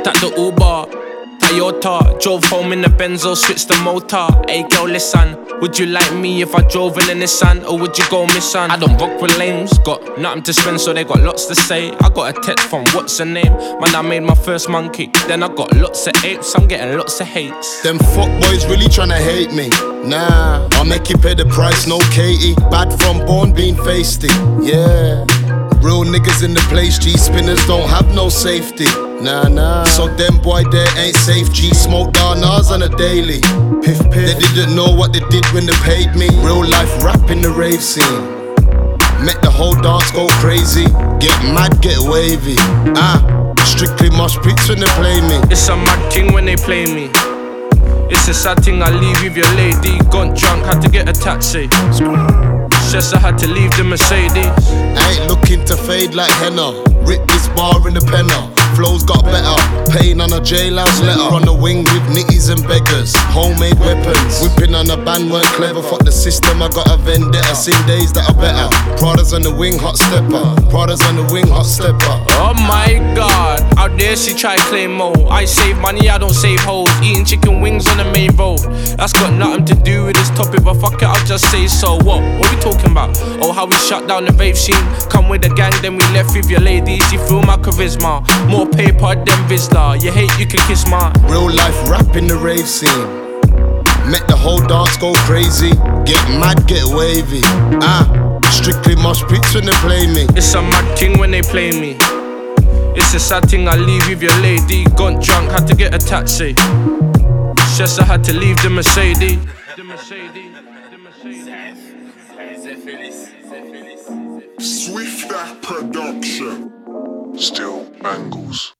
Hopped at the Uber, Toyota, drove home in the Benzo, switched the motor. Hey girl, listen, would you like me if I drove in a Nissan, or would you go Nissan? I don't rock with lames, got nothing to spend, so they got lots to say. I got a text from what's her name, man, I made my first monkey. Then I got lots of apes, I'm getting lots of hates. Them fuck boys really tryna hate me. Nah, I'll make you pay the price, no Katie. Bad from born, being feisty. Yeah, real niggas in the place, G-spinners don't have no safety. Nah, so them boy there ain't safe. G smoke Darnars on a daily. Piff piff, they didn't know what they did when they paid me. Real life rap in the rave scene. Make the whole dance go crazy. Get mad, get wavy. Strictly mosh pits when they play me. It's a mad thing when they play me. It's a sad thing, I leave with your lady. Got drunk, had to get a taxi. Just I had to leave the Mercedes. I ain't looking to fade like henna. Rip this bar in the penna. Flows got better. Pain on a jailhouse letter. On the wing with nitties and beggars. Homemade weapons. Whipping on a band weren't clever. Fuck the system, I got a vendetta. Seen days that are better. Prada's on the wing, hot stepper. Prada's on the wing, hot stepper. Oh my god, out there she try claim more. I save money, I don't save hoes. Eating chicken wings on the main road. That's got nothing to do with this topic, but fuck it, I'll just say so. What we talking about? Oh, how we shut down the rave scene. Come with the gang, then we left with your ladies. You feel my charisma. More paper than Vizsla. You hate, you can kiss my real life rap in the rave scene. Make the whole dance go crazy. Get mad, get wavy. Strictly mosh pits when they play me. It's a mad thing when they play me. It's a sad thing, I leave with your lady. Got drunk, had to get a taxi. Just I had to leave the Mercedes. Swift that production. Still Bangles.